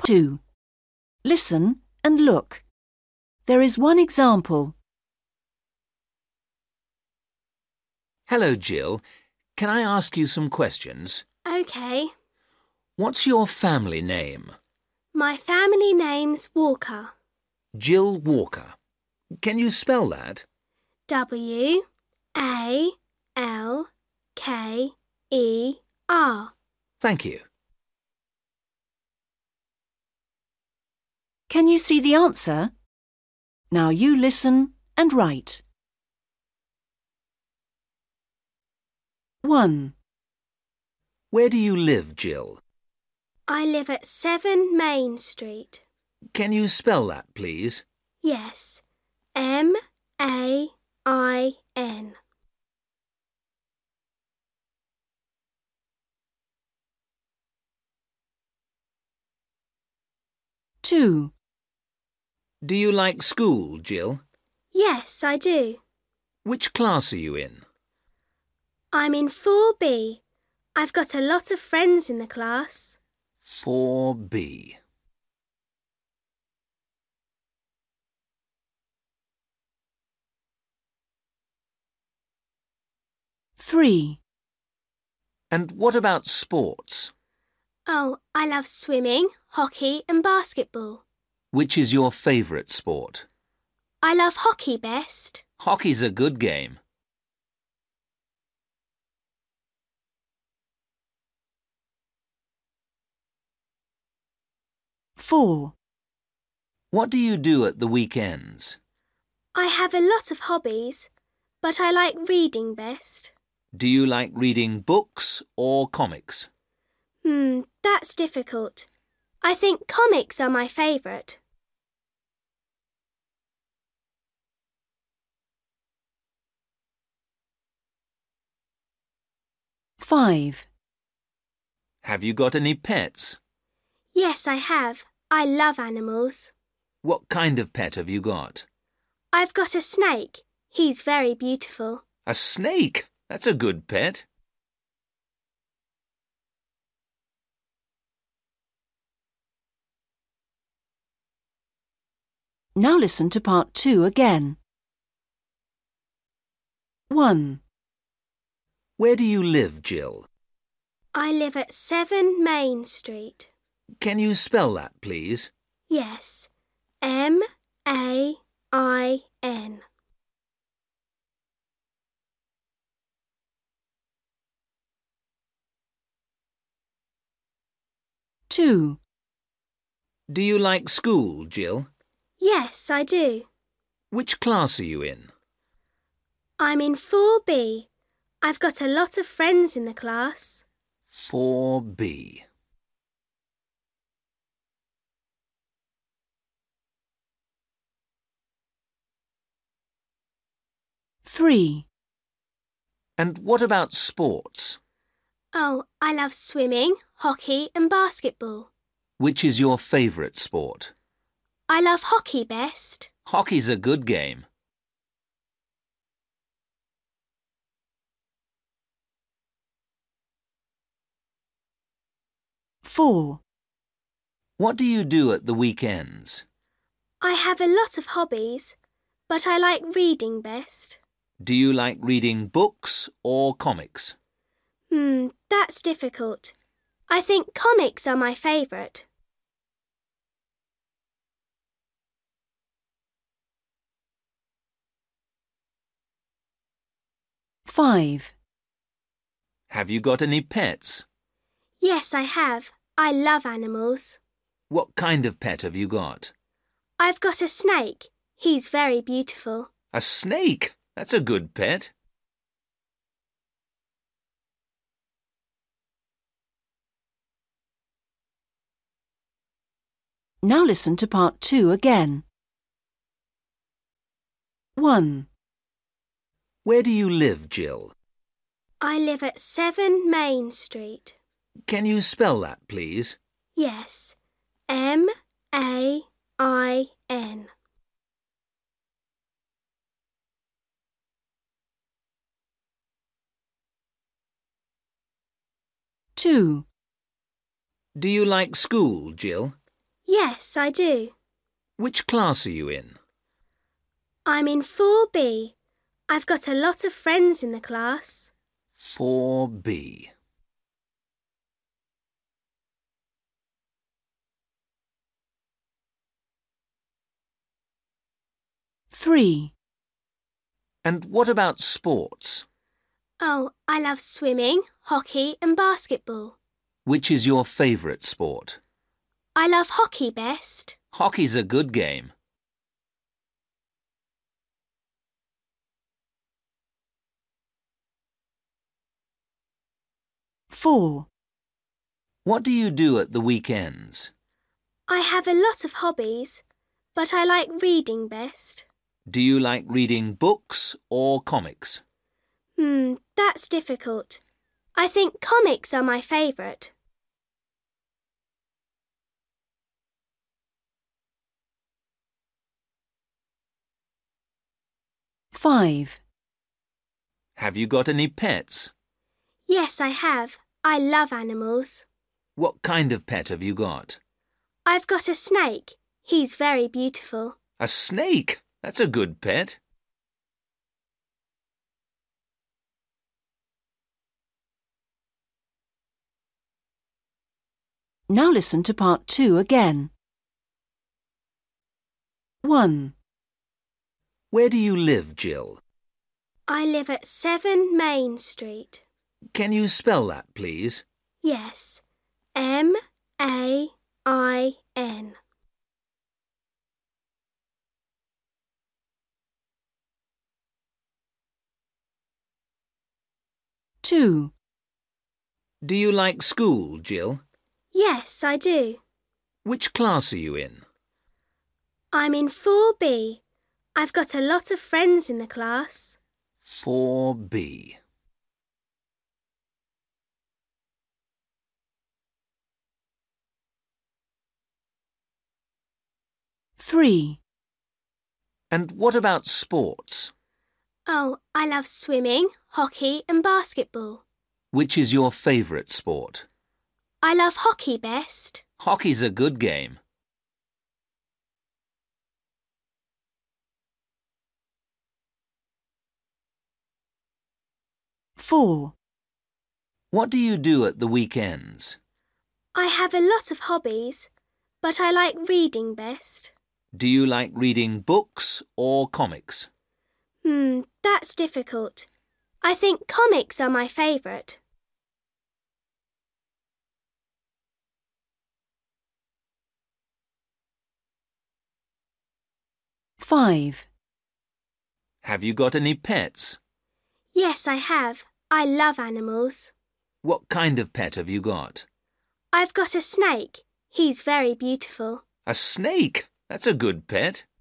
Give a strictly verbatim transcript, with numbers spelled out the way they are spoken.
two. Listen and look. There is one example. Hello, Jill. Can I ask you some questions? OK. What's your family name? My family name's Walker. Jill Walker. Can you spell that? W A L K E R. Thank you. Can you see the answer? Now you listen and write. one. Where do you live, Jill? I live at seven Main Street. Can you spell that, please? Yes. M A I N. two. Do you like school, Jill? Yes, I do. Which class are you in? I'm in four B. I've got a lot of friends in the class. four B. three. And what about sports? Oh, I love swimming, hockey and basketball. Which is your favourite sport? I love hockey best. Hockey's a good game. four. What do you do at the weekends? I have a lot of hobbies, but I like reading best. Do you like reading books or comics? Hmm, that's difficult. I think comics are my favourite. five. Have you got any pets? Yes, I have. I love animals. What kind of pet have you got? I've got a snake. He's very beautiful. A snake? That's a good pet. Now listen to part two again. one. Where do you live, Jill? I live at seven Main Street. Can you spell that, please? Yes. M A I N. two. Do you like school, Jill? Yes, I do. Which class are you in? I'm in four B. I've got a lot of friends in the class. four B. three. And what about sports? Oh, I love swimming, hockey and basketball. Which is your favourite sport? I love hockey best. Hockey's a good game. four. What do you do at the weekends? I have a lot of hobbies, but I like reading best. Do you like reading books or comics? Hmm, that's difficult. I think comics are my favourite. five. Have you got any pets? Yes, I have. I love animals. What kind of pet have you got? I've got a snake. He's very beautiful. A snake? That's a good pet. Now listen to part two again. one. Where do you live, Jill? I live at seven Main Street. Can you spell that, please? Yes. M A I N. two. Do you like school, Jill? Yes, I do. Which class are you in? I'm in four B. I've got a lot of friends in the class. four B. Three. And what about sports? Oh, I love swimming, hockey and basketball. Which is your favourite sport? I love hockey best. Hockey's a good game. Four. What do you do at the weekends? I have a lot of hobbies, but I like reading best. Do you like reading books or comics? Hmm, that's difficult. I think comics are my favourite. Five. Have you got any pets? Yes, I have. I love animals. What kind of pet have you got? I've got a snake. He's very beautiful. A snake? That's a good pet. Now listen to part two again. One. Where do you live, Jill? I live at seven Main Street. Can you spell that, please? Yes. M A I N. Two. Do you like school, Jill? Yes, I do. Which class are you in? I'm in four B. I've got a lot of friends in the class. four B. Three. And what about sports? Oh, I love swimming, hockey and basketball. Which is your favourite sport? I love hockey best. Hockey's a good game. Four. What do you do at the weekends? I have a lot of hobbies, but I like reading best. Do you like reading books or comics? Hmm, that's difficult. I think comics are my favourite. Five. Have you got any pets? Yes, I have. I love animals. What kind of pet have you got? I've got a snake. He's very beautiful. A snake? That's a good pet.